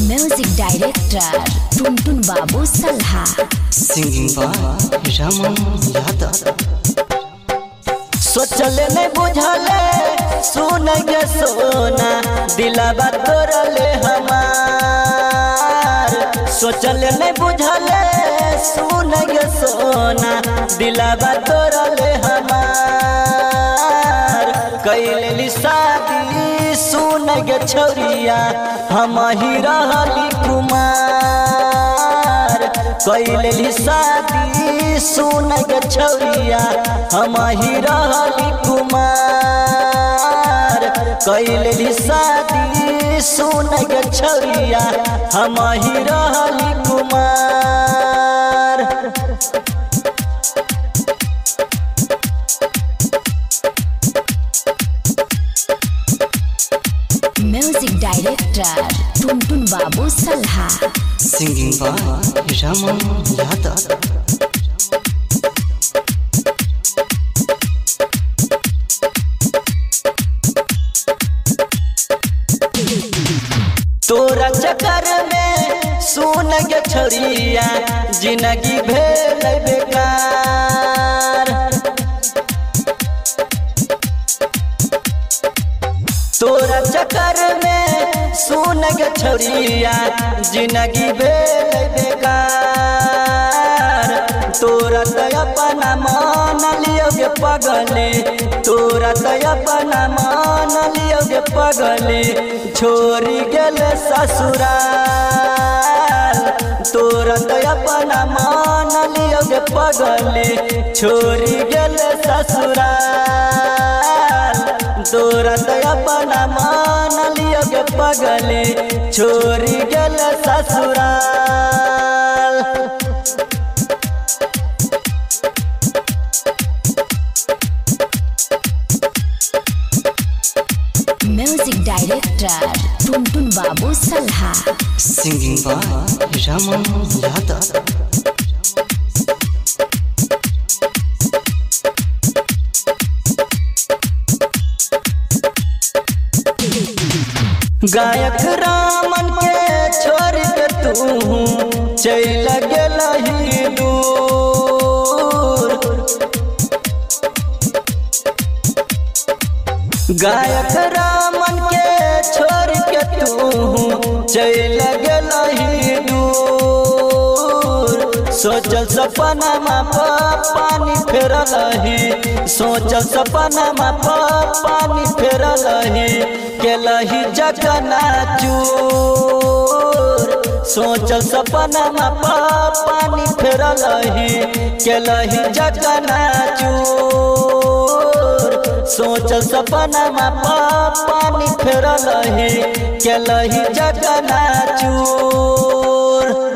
Music director Tuntun Babu Salha. Singing by Raman Yadav. सोचले नहीं बुझले सुन गे सोना दिलाबा तोरले हमार। सोचले नहीं बुझले सुन गे सोना दिलाबा तोरले हमार। कैलेली शादी सुन गे छौरिया हम ही रहली कुमार। कैलेली शादी सुन गे छौरिया हम ही रहली कुमार। कैलेली शादी सुन गे छौरिया हम ही रहली Kumar. Music director Tuntun Babu Salha. Singing by Raman Yadav. तोरा चक्कर में सुन गे छौरिया जिंदगी भेल बेकार। तोरा चक्कर में सुन गे छौरिया जिंदगी भेल बेकार। तोरा तो अपना मान लियो गे पगले, तोरा तो अपना मान लियो गे पगले, छोड़ी गेल ससुराल। तोरा तो अपना मान लियो गे पगले, छोड़ी गेल ससुराल। तोरा तो अपना मान लियो गे पगले, छोड़ी गेल ससुराल। Music director Tuntun Babu Salha. Singing by Raman Yadav. गायक रामन के छोड़ के तू चल गेलही दूर। गायक रामन के छोड़ के तू चल गेलही दूर। सोचल सपना में पानी फेरलही, सोचल सपना में पानी फेरलही, केलही जगना चूर। सोचल सपना में पानी फेरलही, केलही जगना चूर। सोचल सपना में पानी फेरलही, केलही जगना चूर।